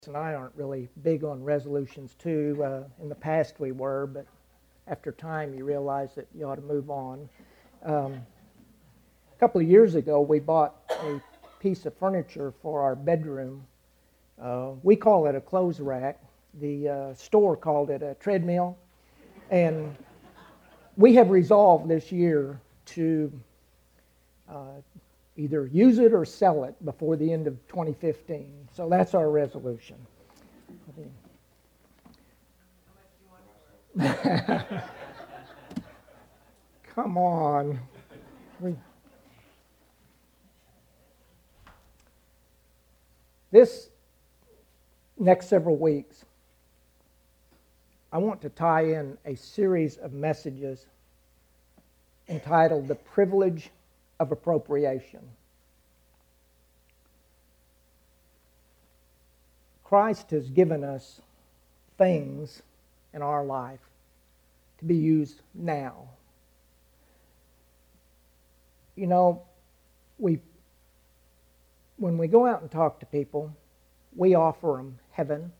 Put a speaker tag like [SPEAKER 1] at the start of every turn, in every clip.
[SPEAKER 1] And I aren't really big on resolutions too. In the past we were, but after time you realize that you ought to move on. A couple of years ago we bought a piece of furniture for our bedroom. We call it a clothes rack. The store called it a treadmill. And we have resolved this year to either use it or sell it before the end of 2015. So that's our resolution. Come on. This next several weeks, I want to tie in a series of messages entitled The Privilege of Appropriation. Christ has given us things in our life to be used now. You know, when we go out and talk to people, we offer them heaven.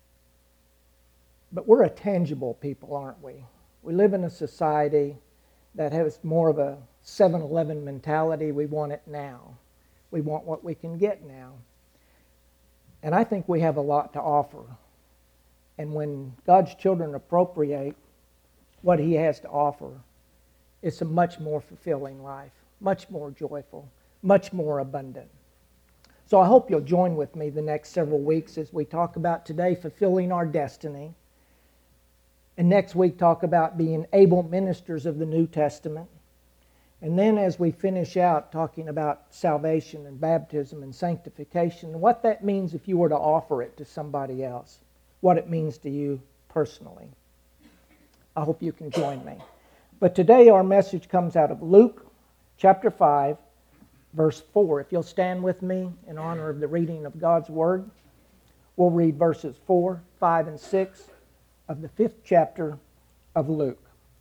[SPEAKER 1] But we're a tangible people, aren't we? We live in a society that has more of a 7-Eleven mentality. We want it now. We want what we can get now. And I think we have a lot to offer. And when God's children appropriate what He has to offer, it's a much more fulfilling life, much more joyful, much more abundant. So I hope you'll join with me the next several weeks as we talk about today fulfilling our destiny. And next week talk about being able ministers of the New Testament. And then as we finish out talking about salvation and baptism and sanctification, and what that means if you were to offer it to somebody else, what it means to you personally. I hope you can join me. But today our message comes out of Luke chapter 5, verse 4. If you'll stand with me in honor of the reading of God's Word, we'll read verses 4, 5, and 6 of the 5th chapter of Luke.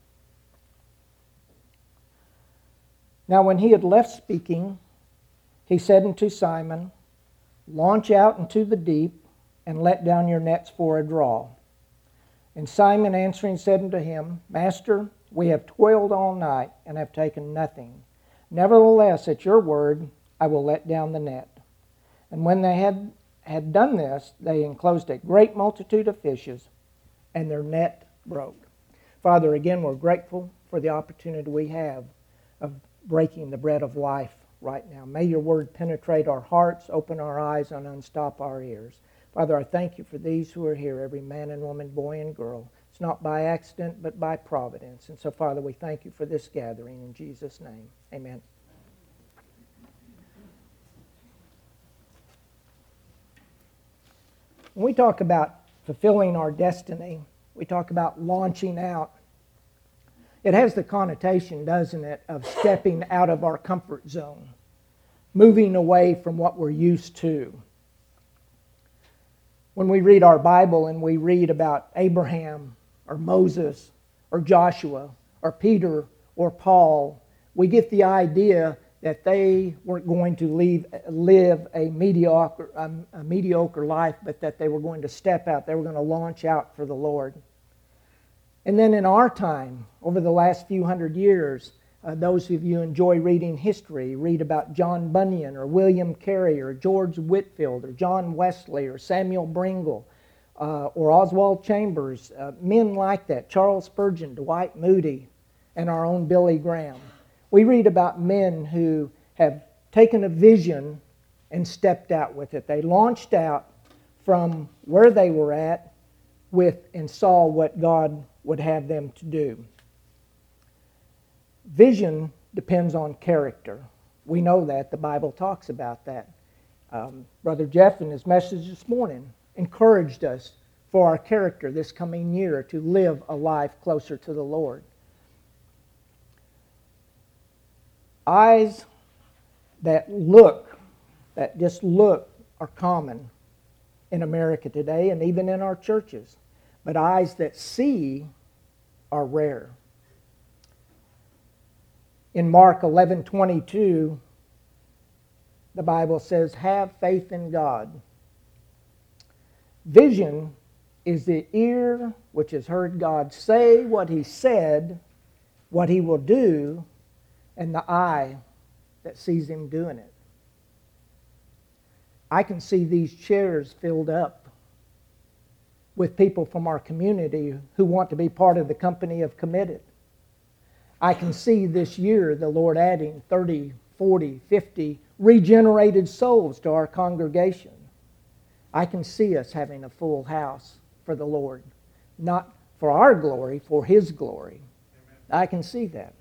[SPEAKER 1] Now when he had left speaking, he said unto Simon, Launch out into the deep, and let down your nets for a draw. And Simon answering said unto him, Master, we have toiled all night, and have taken nothing. Nevertheless, at your word, I will let down the net. And when they had done this, they enclosed a great multitude of fishes, and their net broke. Father, again, we're grateful for the opportunity we have of breaking the bread of life right now. May your word penetrate our hearts, open our eyes, and unstop our ears. Father, I thank you for these who are here, every man and woman, boy and girl. It's not by accident, but by providence. And so, Father, we thank you for this gathering in Jesus' name. Amen. When we talk about fulfilling our destiny, we talk about launching out. It has the connotation, doesn't it, of stepping out of our comfort zone, moving away from what we're used to. When we read our Bible and we read about Abraham or Moses or Joshua or Peter or Paul, we get the idea that they weren't going to live a mediocre life, but that they were going to step out. They were going to launch out for the Lord. And then in our time, over the last few hundred years, those of you who enjoy reading history, read about John Bunyan or William Carey or George Whitefield or John Wesley or Samuel Bringle or Oswald Chambers, men like that, Charles Spurgeon, Dwight Moody, and our own Billy Graham. We read about men who have taken a vision and stepped out with it. They launched out from where they were at and saw what God would have them to do. Vision depends on character. We know that. The Bible talks about that. Brother Jeff, in his message this morning, encouraged us for our character this coming year to live a life closer to the Lord. Eyes that just look, are common in America today and even in our churches. But eyes that see are rare. In Mark 11:22, the Bible says, have faith in God. Vision is the ear which has heard God say what he said, what he will do, and the eye that sees him doing it. I can see these chairs filled up with people from our community who want to be part of the company of Committed. I can see this year the Lord adding 30, 40, 50 regenerated souls to our congregation. I can see us having a full house for the Lord. Not for our glory, for his glory. Amen. I can see that.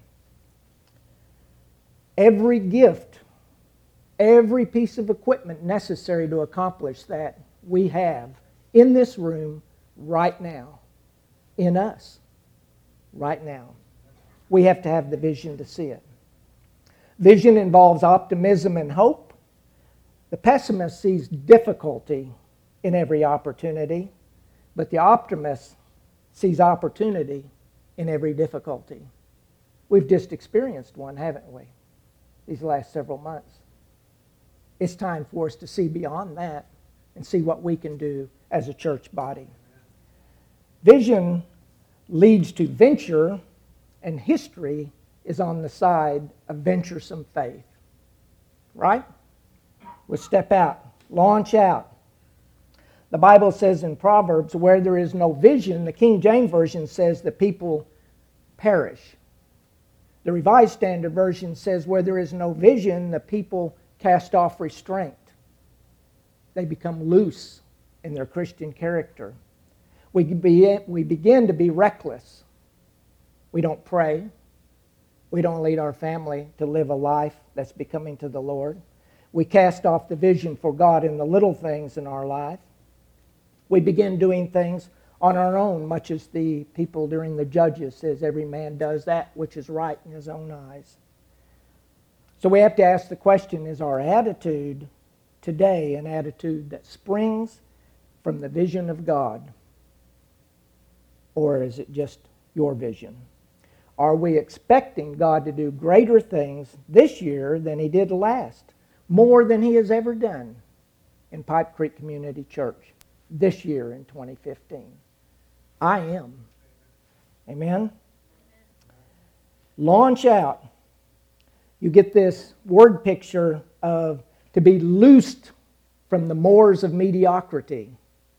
[SPEAKER 1] Every gift, every piece of equipment necessary to accomplish that, we have in this room right now, in us, right now. We have to have the vision to see it. Vision involves optimism and hope. The pessimist sees difficulty in every opportunity, but the optimist sees opportunity in every difficulty. We've just experienced one, haven't we, these last several months? It's time for us to see beyond that and see what we can do as a church body. Vision leads to venture, and history is on the side of venturesome faith. Right? We'll step out, launch out. The Bible says in Proverbs, where there is no vision, the King James Version says the people perish. The Revised Standard Version says where there is no vision, the people cast off restraint. They become loose in their Christian character. We begin to be reckless. We don't pray. We don't lead our family to live a life that's becoming to the Lord. We cast off the vision for God in the little things in our life. We begin doing things on our own, much as the people during the Judges says, every man does that which is right in his own eyes. So we have to ask the question, is our attitude today an attitude that springs from the vision of God? Or is it just your vision? Are we expecting God to do greater things this year than he did last? More than he has ever done in Pipe Creek Community Church this year in 2015? I am. Amen? Launch out. You get this word picture of to be loosed from the moors of mediocrity,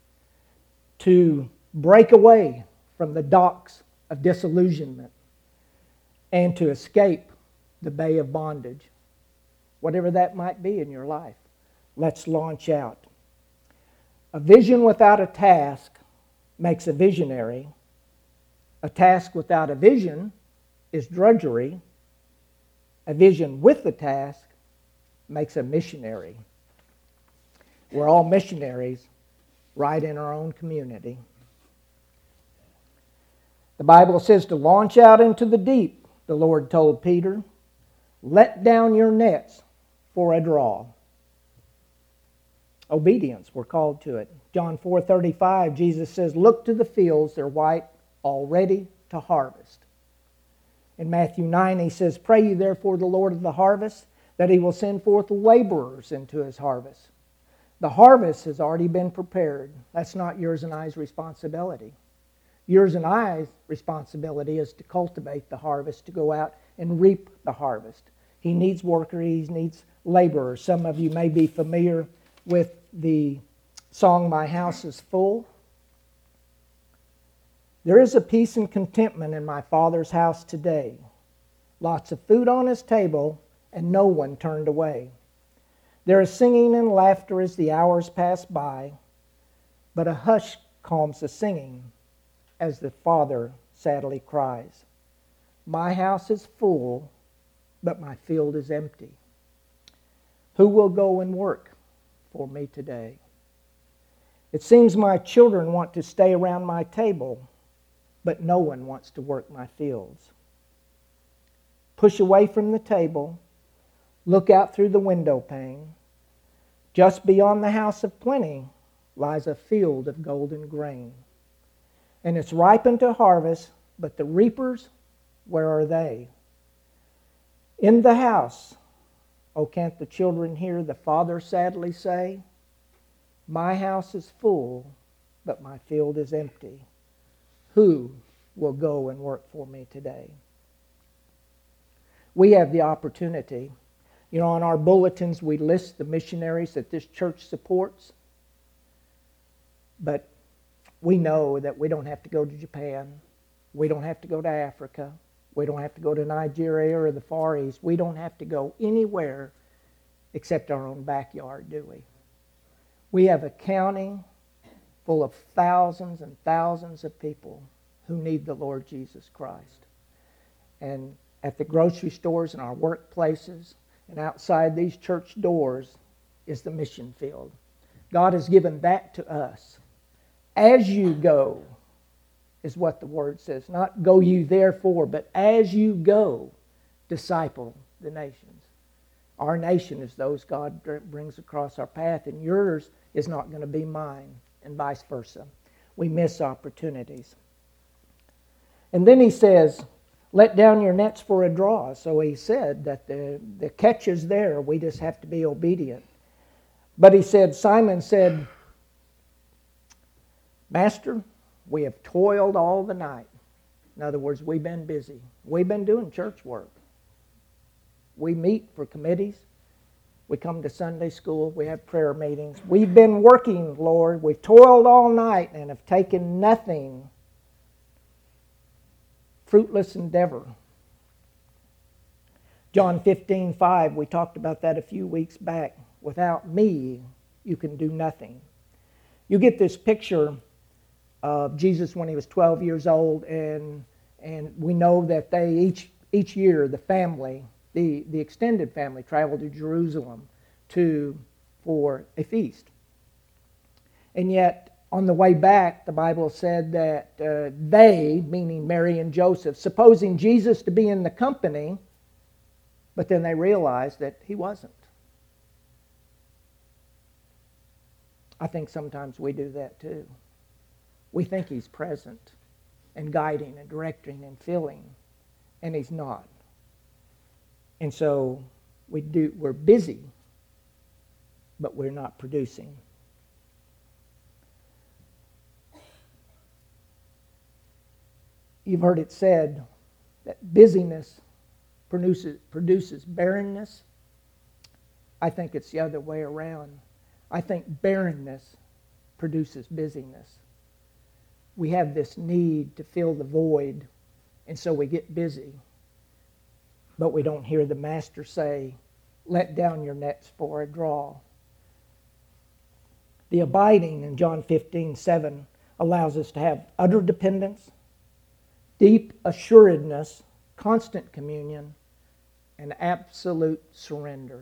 [SPEAKER 1] to break away from the docks of disillusionment, and to escape the bay of bondage. Whatever that might be in your life, let's launch out. A vision without a task makes a visionary. A task without a vision is drudgery. A vision with the task makes a missionary. We're all missionaries right in our own community. The Bible says to launch out into the deep, the Lord told Peter. Let down your nets for a draw. Obedience, we're called to it. John 4:35, Jesus says, look to the fields, they're white, all ready to harvest. In Matthew 9, he says, pray ye therefore the Lord of the harvest, that he will send forth laborers into his harvest. The harvest has already been prepared. That's not yours and I's responsibility. Yours and I's responsibility is to cultivate the harvest, to go out and reap the harvest. He needs workers, he needs laborers. Some of you may be familiar with the song, My House is Full. There is a peace and contentment in my Father's house today. Lots of food on his table, and no one turned away. There is singing and laughter as the hours pass by, but a hush calms the singing as the Father sadly cries. My house is full, but my field is empty. Who will go and work for me today? It seems my children want to stay around my table, but no one wants to work my fields. Push away from the table, look out through the window pane. Just beyond the house of plenty lies a field of golden grain. And it's ripened to harvest, but the reapers, where are they? In the house, oh, can't the children hear the father sadly say, my house is full, but my field is empty. Who will go and work for me today? We have the opportunity. You know, on our bulletins we list the missionaries that this church supports. But we know that we don't have to go to Japan. We don't have to go to Africa. We don't have to go to Nigeria or the Far East. We don't have to go anywhere except our own backyard, do we? We have a county full of thousands and thousands of people who need the Lord Jesus Christ. And at the grocery stores and our workplaces and outside these church doors is the mission field. God has given that to us. As you go is what the word says. Not go you therefore, but as you go, disciple the nations. Our nation is those God brings across our path, and yours is not going to be mine, and vice versa. We miss opportunities. And then he says, let down your nets for a draw. So he said that the catch is there. We just have to be obedient. But he said, Simon said, Master, we have toiled all the night. In other words, we've been busy. We've been doing church work. We meet for committees. We come to Sunday school. We have prayer meetings. We've been working, Lord. We've toiled all night and have taken nothing. Fruitless endeavor. John 15:5, we talked about that a few weeks back. Without me, you can do nothing. You get this picture of Jesus when he was 12 years old, and we know that they each year the family, the extended family, traveled to Jerusalem for a feast. And yet, on the way back, the Bible said that they, meaning Mary and Joseph, supposing Jesus to be in the company, but then they realized that he wasn't. I think sometimes we do that too. We think he's present and guiding and directing and filling, and he's not. And so we're busy, but we're not producing. You've heard it said that busyness produces barrenness. I think it's the other way around. I think barrenness produces busyness. We have this need to fill the void, and so we get busy. But we don't hear the Master say, let down your nets for a draw. The abiding in John 15:7 allows us to have utter dependence, deep assuredness, constant communion, and absolute surrender.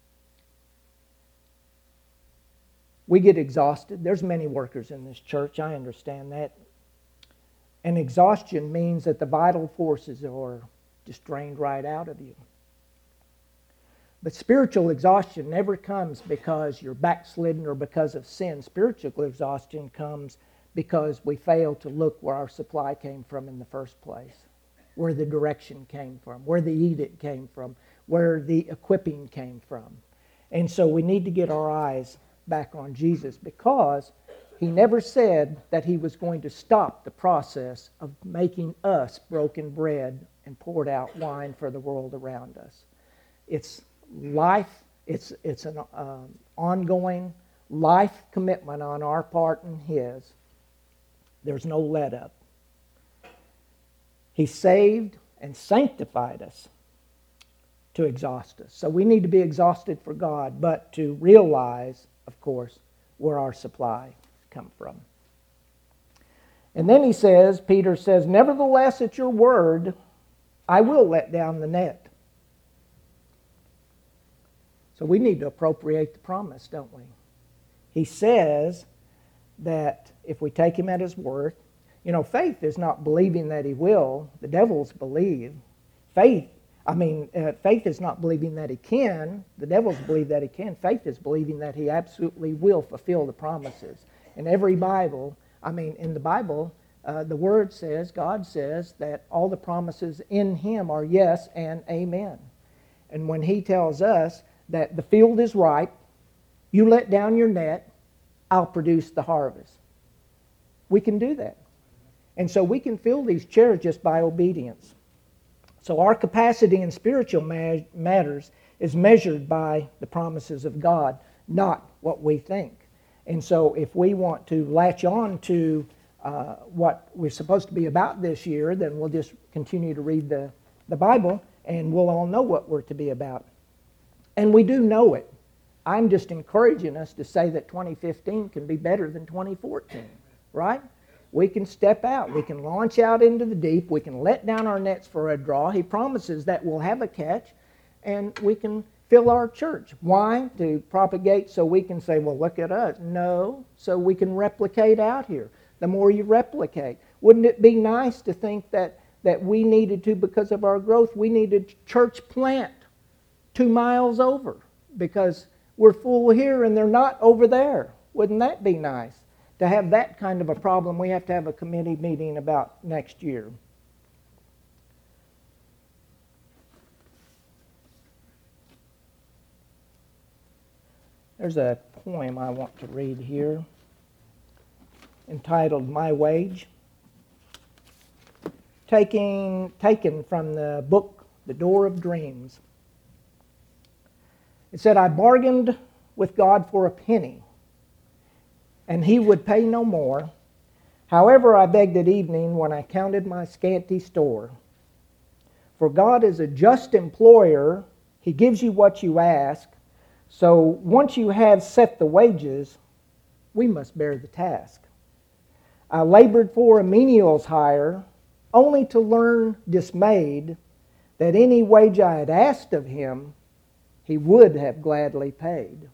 [SPEAKER 1] We get exhausted. There's many workers in this church, I understand that. And exhaustion means that the vital forces are just drained right out of you. But spiritual exhaustion never comes because you're backslidden or because of sin. Spiritual exhaustion comes because we fail to look where our supply came from in the first place, where the direction came from, where the edict came from, where the equipping came from. And so we need to get our eyes back on Jesus, because he never said that he was going to stop the process of making us broken bread and poured out wine for the world around us. It's life. It's an ongoing life commitment on our part and his. There's no let up. He saved and sanctified us to exhaust us. So we need to be exhausted for God, but to realize, of course, where our supply come from. And then he says, Peter says, nevertheless at your word, I will let down the net. So we need to appropriate the promise, don't we? He says that if we take him at his word, faith is not believing that he will. The devils believe. Faith is not believing that he can. The devils believe that he can. Faith is believing that he absolutely will fulfill the promises. In every Bible, in the Bible, the Word says, God says that all the promises in him are yes and amen. And when he tells us that the field is ripe, you let down your net, I'll produce the harvest. We can do that. And so we can fill these chairs just by obedience. So our capacity in spiritual matters is measured by the promises of God, not what we think. And so if we want to latch on to what we're supposed to be about this year, then we'll just continue to read the Bible, and we'll all know what we're to be about. And we do know it. I'm just encouraging us to say that 2015 can be better than 2014, right? We can step out. We can launch out into the deep. We can let down our nets for a draw. He promises that we'll have a catch, and we can fill our church. Why? To propagate so we can say, well, look at us. No, so we can replicate out here. The more you replicate. Wouldn't it be nice to think that we needed to, because of our growth, we needed church plant 2 miles over because we're full here and they're not over there? Wouldn't that be nice? To have that kind of a problem, we have to have a committee meeting about next year. There's a poem I want to read here entitled My Wage, taken from the book The Door of Dreams. It said, I bargained with God for a penny, and he would pay no more. However, I begged at evening when I counted my scanty store. For God is a just employer. He gives you what you ask. So once you have set the wages, we must bear the task. I labored for a menial's hire, only to learn dismayed that any wage I had asked of him, he would have gladly paid.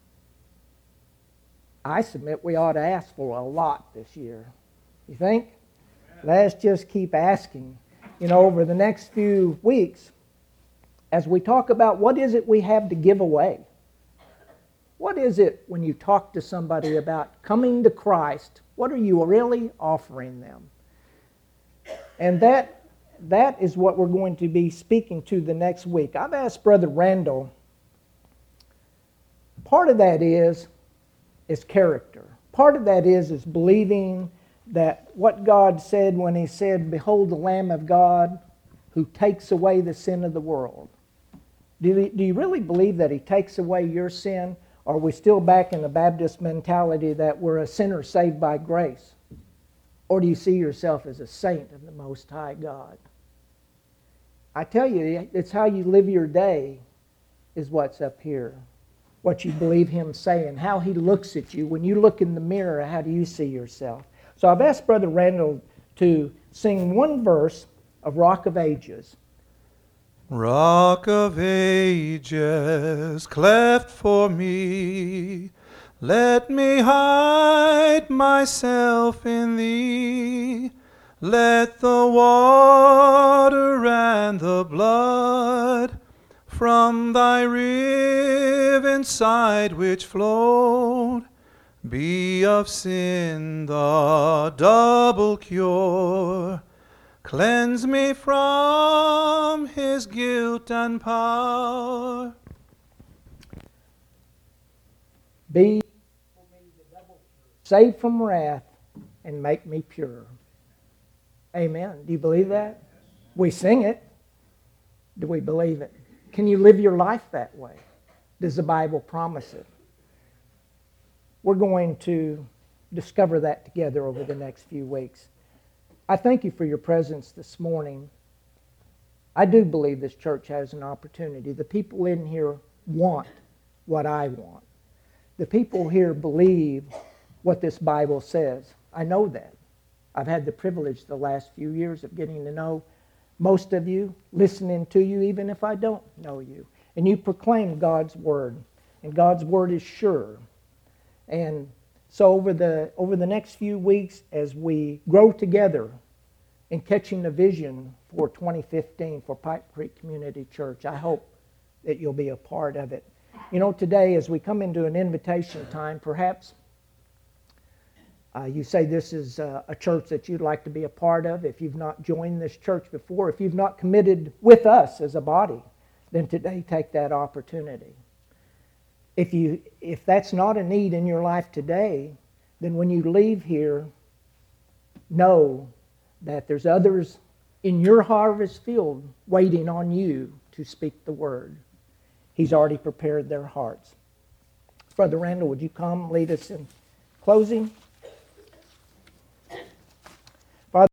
[SPEAKER 1] I submit we ought to ask for a lot this year. You think? Let's just keep asking. Over the next few weeks, as we talk about what is it we have to give away. What is it when you talk to somebody about coming to Christ? What are you really offering them? And that is what we're going to be speaking to the next week. I've asked Brother Randall, part of that is character. Part of that is believing that what God said when he said, behold the Lamb of God who takes away the sin of the world. Do you really believe that he takes away your sin? Or are we still back in the Baptist mentality that we're a sinner saved by grace? Or do you see yourself as a saint of the Most High God? I tell you, it's how you live your day is what's up here. What you believe him saying, how he looks at you. When you look in the mirror, how do you see yourself? So I've asked Brother Randall to sing one verse of Rock of Ages.
[SPEAKER 2] Rock of ages, cleft for me, let me hide myself in thee. Let the water and the blood from thy riven side which flowed be of sin the double cure. Cleanse me from his guilt and power.
[SPEAKER 1] Be for me the double cure. Save from wrath and make me pure. Amen. Do you believe that? We sing it. Do we believe it? Can you live your life that way? Does the Bible promise it? We're going to discover that together over the next few weeks. I thank you for your presence this morning. I do believe this church has an opportunity. The people in here want what I want. The people here believe what this Bible says. I know that. I've had the privilege the last few years of getting to know most of you, listening to you, even if I don't know you. And you proclaim God's Word. And God's Word is sure. And so over the next few weeks, as we grow together in catching the vision for 2015 for Pipe Creek Community Church, I hope that you'll be a part of it. Today as we come into an invitation time, perhaps you say this is a church that you'd like to be a part of. If you've not joined this church before, if you've not committed with us as a body, then today take that opportunity. If that's not a need in your life today, then when you leave here, know that there's others in your harvest field waiting on you to speak the word. He's already prepared their hearts. Brother Randall, would you come lead us in closing?